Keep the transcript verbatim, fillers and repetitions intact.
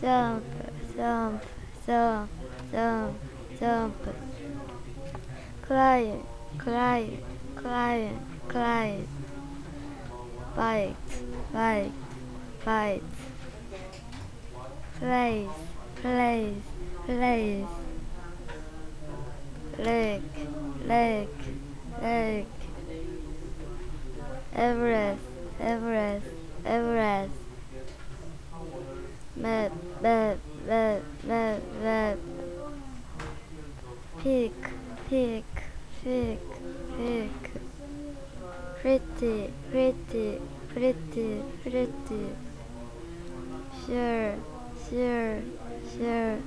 jump, jump, jump, jump, jump. Climb, climb, climb, climb. Bite, bite, bite. Place, place, place. Leg, leg, leg. Everest, Everest, Everest. Map, map, map, map, map. Peak, peak, peak, peak. Pretty, pretty, pretty, pretty. Sure, sure, sure.